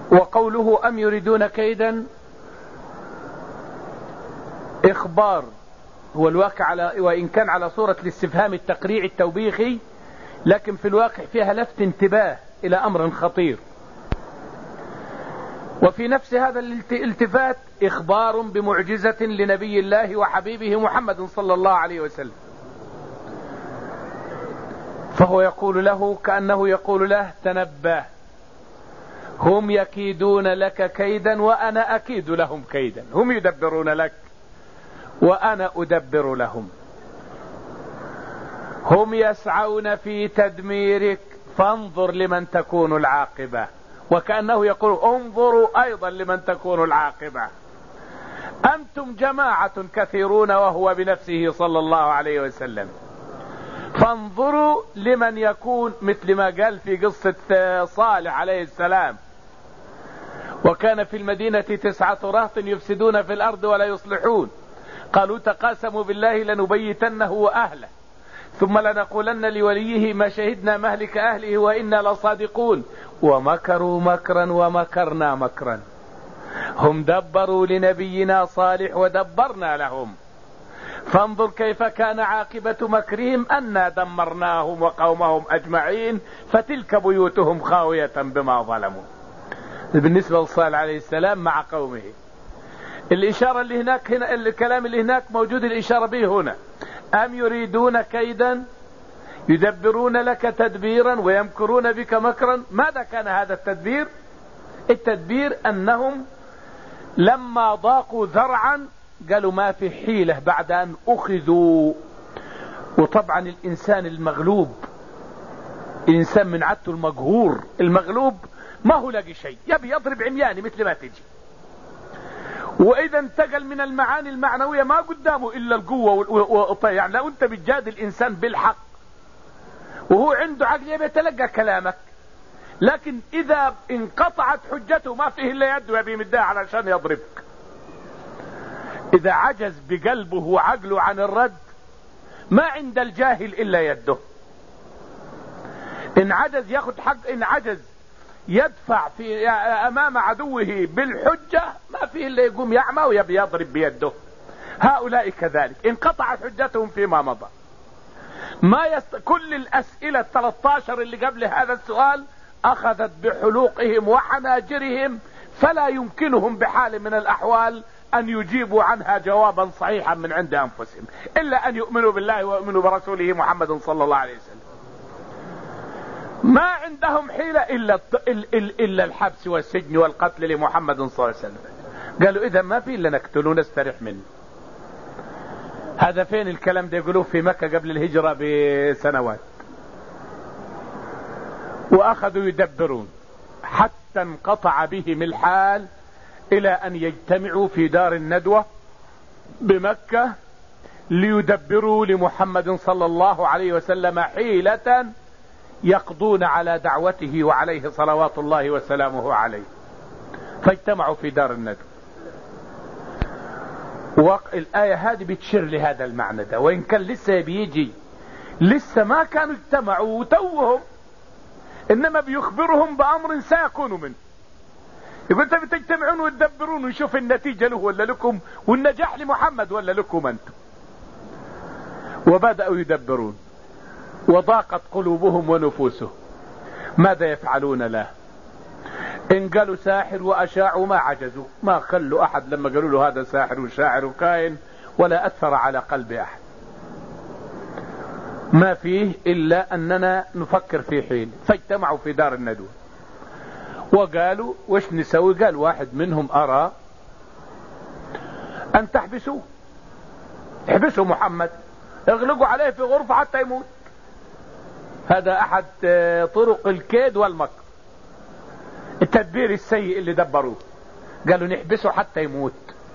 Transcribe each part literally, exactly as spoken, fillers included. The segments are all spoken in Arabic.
وقوله أم يريدون كيدا إخبار، هو الواقع على وإن كان على صورة الاستفهام التقريعي التوبيخي، لكن في الواقع فيها لفت انتباه إلى أمر خطير. وفي نفس هذا الالتفات إخبار بمعجزة لنبي الله وحبيبه محمد صلى الله عليه وسلم، فهو يقول له كأنه يقول له تنبه، هم يكيدون لك كيدا وأنا أكيد لهم كيدا، هم يدبرون لك وأنا أدبر لهم، هم يسعون في تدميرك فانظر لمن تكون العاقبة، وكأنه يقول انظروا أيضا لمن تكون العاقبة، أنتم جماعة كثيرون وهو بنفسه صلى الله عليه وسلم، فانظروا لمن يكون مثل ما قال في قصة صالح عليه السلام، وكان في المدينة تسعة رهط يفسدون في الأرض ولا يصلحون، قالوا تقاسموا بالله لنبيتنه وأهله ثم لنقولن لوليه ما شهدنا مهلك أهله وإنا لصادقون، ومكروا مكرا ومكرنا مكرا، هم دبروا لنبينا صالح ودبرنا لهم، فانظر كيف كان عاقبة مكرهم أنا دمرناهم وقومهم أجمعين فتلك بيوتهم خاوية بما ظلموا. بالنسبة لصالح عليه السلام مع قومه، الإشارة اللي هناك هنا، الكلام اللي هناك موجود الإشارة به هنا، أم يريدون كيدا يدبرون لك تدبيرا ويمكرون بك مكرا. ماذا كان هذا التدبير؟ التدبير أنهم لما ضاقوا ذرعا قالوا ما في حيلة بعد أن أخذوا. وطبعا الإنسان المغلوب، الإنسان من عادته المقهور المغلوب ما هو لاقي شيء، يبي يضرب عمياني مثل ما تجي، وإذا انتقل من المعاني المعنوية ما قدامه إلا القوة والطيب. يعني لو أنت بتجادل إنسان بالحق وهو عنده عقل يبي يتلقى كلامك، لكن إذا انقطعت حجته ما فيه إلا يده يبي يمدها علشان يضربك. إذا عجز بقلبه وعقله عن الرد ما عند الجاهل إلا يده. إن عجز ياخد حق، إن عجز يدفع في أمام عدوه بالحجة ما فيه إلا يقوم يعمى ويبي يضرب بيده. هؤلاء كذلك انقطعت حجتهم فيما مضى. ما يست... كل الأسئلة ثلاثة عشر اللي قبل هذا السؤال أخذت بحلوقهم وحناجرهم، فلا يمكنهم بحال من الأحوال أن يجيبوا عنها جوابا صحيحا من عند أنفسهم إلا أن يؤمنوا بالله ويؤمنوا برسوله محمد صلى الله عليه وسلم. ما عندهم حيلة إلا, إلا الحبس والسجن والقتل لمحمد صلى الله عليه وسلم. قالوا إذا ما في إلا نقتله ونستريح منه. هذا فين الكلام ده؟ يقولوه في مكة قبل الهجرة بسنوات. وأخذوا يدبرون حتى انقطع بهم الحال إلى أن يجتمعوا في دار الندوة بمكة ليدبروا لمحمد صلى الله عليه وسلم حيلة يقضون على دعوته وعليه صلوات الله وسلامه عليه. فاجتمعوا في دار الندوة. والآية هذه بتشير لهذا المعنى ده، وإن كان لسه بيجي، لسه ما كانوا اجتمعوا وتوهم، إنما بيخبرهم بأمر سيكون منه. يقول انت بتجتمعون وتدبرون ويشوف النتيجة له ولا لكم، والنجاح لمحمد ولا لكم انتم. وبدأوا يدبرون وضاقت قلوبهم ونفوسهم ماذا يفعلون له. ان قالوا ساحر واشاعوا ما عجزوا، ما خلوا احد لما قالوا له هذا ساحر وشاعر وكائن ولا اثر على قلب احد. ما فيه الا اننا نفكر في حين. فاجتمعوا في دار الندوة وقالوا وش نسوي؟ قال واحد منهم ارى ان تحبسوه، احبسوا محمد، اغلقوا عليه في غرفة حتى يموت. هذا احد طرق الكيد والمكر، التدبير السيء اللي دبروه. قالوا نحبسه حتى يموت.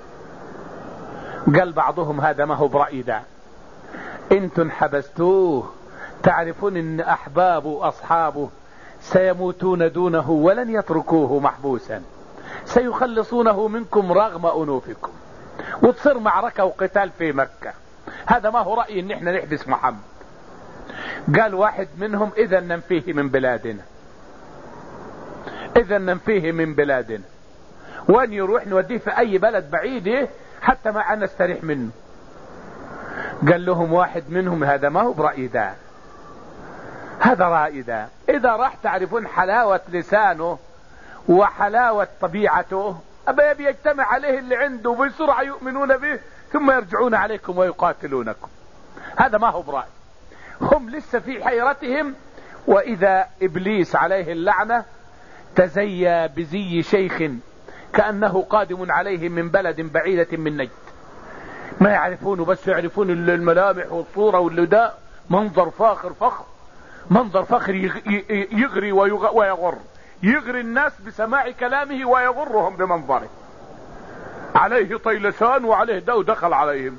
قال بعضهم هذا ما هو برأي ده، انتم حبستوه تعرفون ان احبابه واصحابه سيموتون دونه ولن يتركوه محبوسا، سيخلصونه منكم رغم انوفكم، وتصير معركة وقتال في مكة. هذا ما هو رأي ان احنا نحبس محمد. قال واحد منهم اذا ننفيه من بلادنا، اذا ننفيه من بلادنا، وان يروح نوديه في اي بلد بعيد حتى ما نستريح منه. قال لهم واحد منهم هذا ما هو برأي ده، هذا رأي ده. اذا راح تعرفون حلاوة لسانه وحلاوة طبيعته، أبا بيجتمع عليه اللي عنده بسرعة يؤمنون به ثم يرجعون عليكم ويقاتلونكم. هذا ما هو برأي، هم لسه في حيرتهم. وإذا إبليس عليه اللعنة تزيى بزي شيخ كأنه قادم عليهم من بلد بعيدة من نجد، ما يعرفونه بس يعرفون الملامح والصورة واللي ده منظر فاخر فخر، منظر فخر يغري ويغر، يغري الناس بسماع كلامه ويغرهم بمنظره. عليه طيلسان وعليه ده، ودخل عليهم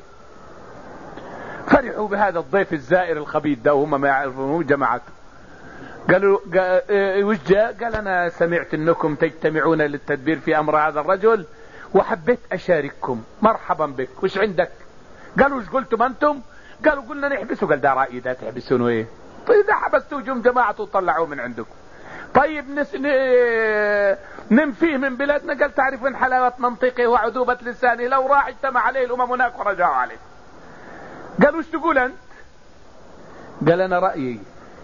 فرحوا بهذا الضيف الزائر الخبيث ده وهم ما يعرفونه جماعته. قالوا وش جاء؟ قال انا سمعت انكم تجتمعون للتدبير في امر هذا الرجل وحبيت اشارككم. مرحبا بك، وش عندك؟ قالوا وش قلتم انتم؟ قالوا قلنا نحبسه. قال ده رأيي ده، تحبسونه ايه؟ طيب اذا حبستوا جم جماعة وطلعوه من عندكم. طيب نس... ننفيه من بلادنا. قال تعرفون حلاوة منطقه وعذوبة لسانه، لو راح اجتمع عليه الامم هناك ورجعوا عليه. قالوا وش تقول انت؟ قال انا رأيي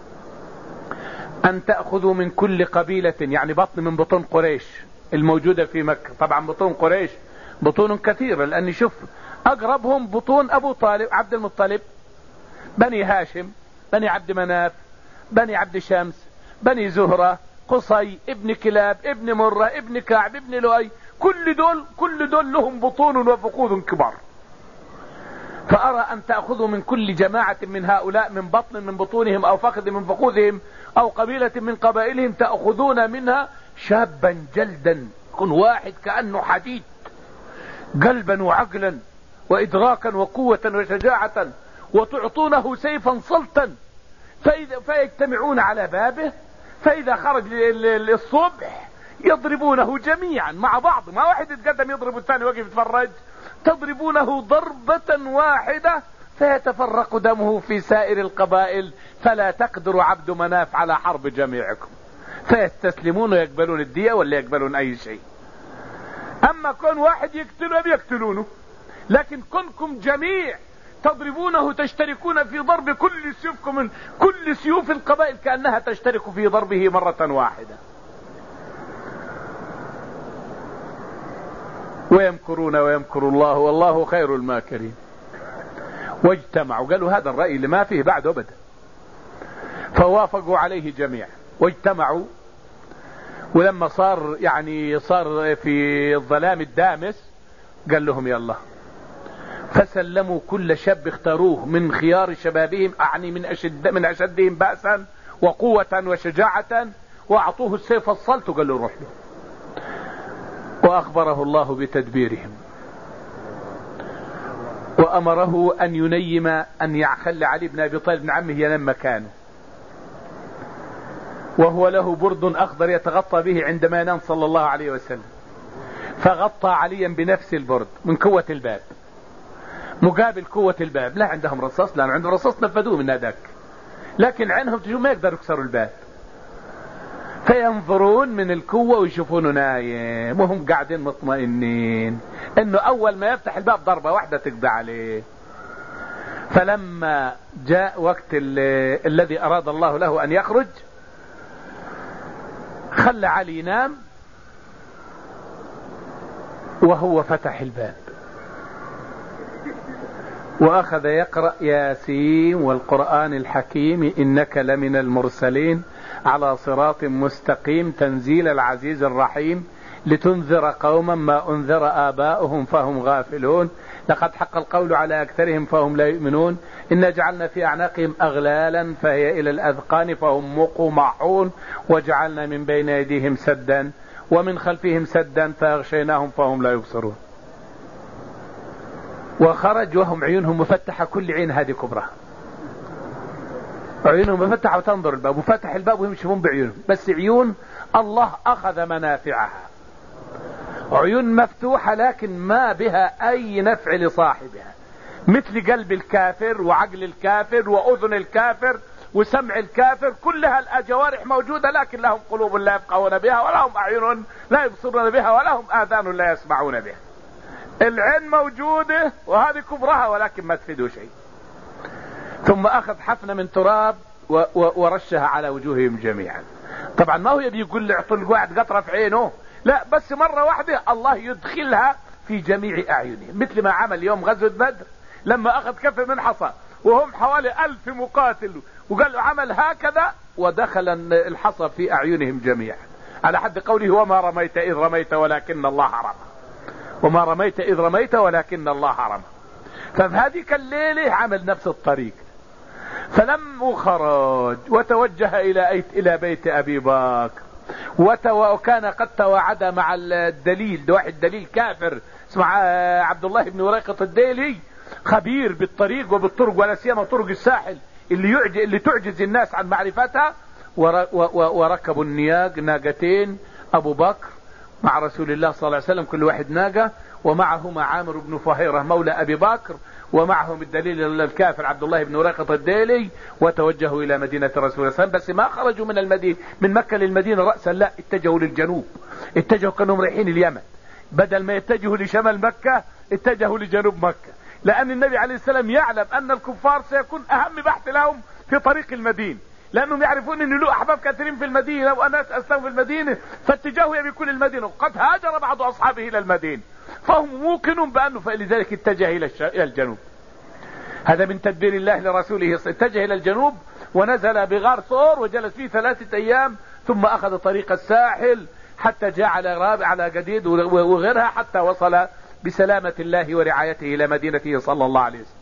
ان تأخذوا من كل قبيلة، يعني بطن من بطون قريش الموجودة في مكة. طبعا بطون قريش بطون كثيرة، لان شوف اقربهم بطون ابو طالب عبد المطلب، بني هاشم، بني عبد مناف، بني عبد شمس، بني زهرة، قصي، ابن كلاب، ابن مرة، ابن كعب، ابن لؤي. كل دول كل دول لهم بطون وفقود كبار. فأرى أن تأخذوا من كل جماعة من هؤلاء من بطن من بطونهم أو فخذ من فخوذهم أو قبيلة من قبائلهم، تأخذون منها شابا جلدا، يكون واحد كأنه حديد، قلبا وعقلا وإدراكا وقوة وشجاعة، وتعطونه سيفا صلتا، فإذا فيجتمعون على بابه، فإذا خرج للصبح يضربونه جميعا مع بعض، ما واحد يتقدم يضرب الثاني وقف يتفرج، تضربونه ضربة واحدة فيتفرق دمه في سائر القبائل، فلا تقدر عبد مناف على حرب جميعكم، فيستسلمون ويقبلون الدية ولا يقبلون أي شيء. أما كون واحد يقتله بيقتلونه، لكن كونكم جميع تضربونه تشتركون في ضرب كل سيوفكم من كل سيوف القبائل كأنها تشترك في ضربه مرة واحدة. ويمكرون ويمكر الله والله خير الماكرين. واجتمعوا، قالوا هذا الرأي اللي ما فيه بعد أبدا، فوافقوا عليه جميعا واجتمعوا. ولما صار يعني صار في الظلام الدامس قال لهم يلا، فسلموا كل شاب اختاروه من خيار شبابهم، أعني من أشد من أشدهم بأسا وقوة وشجاعة، وأعطوه السيف الصلت وقال له روح له. وأخبره الله بتدبيرهم، وأمره أن ينيم أن يخلي علي بن أبي طالب بن عمه ينام مكانه، وهو له برد أخضر يتغطى به عندما ينام صلى الله عليه وسلم، فغطى عليا بنفس البرد من قوة الباب مقابل قوة الباب. لا عندهم رصاص، لا عندهم رصاص نفذوه من هذاك، لكن عينهم تجوا ما يقدروا يكسروا الباب، فينظرون من القوة ويشوفونه نايم، وهم قاعدين مطمئنين انه اول ما يفتح الباب ضربة واحدة تقضي عليه. فلما جاء وقت الذي اراد الله له ان يخرج، خلى علي ينام وهو فتح الباب واخذ يقرأ ياسين والقرآن الحكيم انك لمن المرسلين على صراط مستقيم تنزيل العزيز الرحيم لتنذر قوما ما انذر آباؤهم فهم غافلون لقد حق القول على اكثرهم فهم لا يؤمنون إنا جعلنا في اعناقهم اغلالا فهي الى الاذقان فهم مقمحون وجعلنا من بين ايديهم سدا ومن خلفهم سدا فاغشيناهم فهم لا يبصرون. وخرج وهم عيونهم مفتحة، كل عين هذه كبرى، عيونهم مفتحة وتنظر الباب، وفتح الباب وهم يشوفون بعيونهم، بس عيون الله أخذ منافعها، عيون مفتوحة لكن ما بها أي نفع لصاحبها، مثل قلب الكافر وعقل الكافر وأذن الكافر وسمع الكافر، كلها الجوارح موجودة، لكن لهم قلوب لا يفقهون بها، ولهم أعين لا يبصرون بها، ولهم آذان لا يسمعون بها. العين موجودة وهذه كبرها ولكن ما تفيدوا شيء. ثم أخذ حفنة من تراب ورشها على وجوههم جميعا. طبعا ما هو يبي يقول لي اعطوا الواحد قطرة في عينه، لا، بس مرة واحدة الله يدخلها في جميع أعينهم، مثل ما عمل يوم غزوة بدر لما أخذ كف من حصى وهم حوالي ألف مقاتل، وقال له عمل هكذا ودخل الحصى في أعينهم جميعا، على حد قوله وما رميت إذ رميت ولكن الله رمى، وما رميت إذ رميت ولكن الله رمى. ففي هذيك الليلة عمل نفس الطريق. فلما خرج وتوجه إلى إلى بيت أبي بكر، وكان قد تواعد مع الدليل، ده واحد دليل كافر اسمه عبد الله بن وريقة الديلي، خبير بالطريق وبالطرق، ولا سيما طرق الساحل اللي يعجز اللي تعجز الناس عن معرفتها. وركبوا النياق ناقتين، أبو بكر مع رسول الله صلى الله عليه وسلم كل واحد ناقة، ومعهما عامر بن فهيرة مولى أبي بكر، ومعهم الدليل الكافر عبد الله بن وريقة الديلي، وتوجهوا إلى مدينة رسول الله صلى الله عليه وسلم. بس ما خرجوا من المدينة من مكة للمدينة رأسا، لا، اتجهوا للجنوب، اتجهوا كأنهم رايحين اليمن، بدل ما يتجهوا لشمال مكة اتجهوا لجنوب مكة، لأن النبي عليه السلام يعلم أن الكفار سيكون أهم بحث لهم في طريق المدينة، لأنهم يعرفون أن له أحباب كثيرين في المدينة وأناس أسلموا في المدينة، فاتجاهوا يبي كل المدينة، وقد هاجر بعض أصحابه إلى المدينة، فهم موقنون بأنه فلذلك اتجه إلى الجنوب. هذا من تدبير الله لرسوله، اتجه إلى الجنوب ونزل بغار ثور وجلس فيه ثلاثة أيام، ثم أخذ طريق الساحل حتى جاء على غراب على جديد وغيرها، حتى وصل بسلامة الله ورعايته إلى مدينته صلى الله عليه وسلم.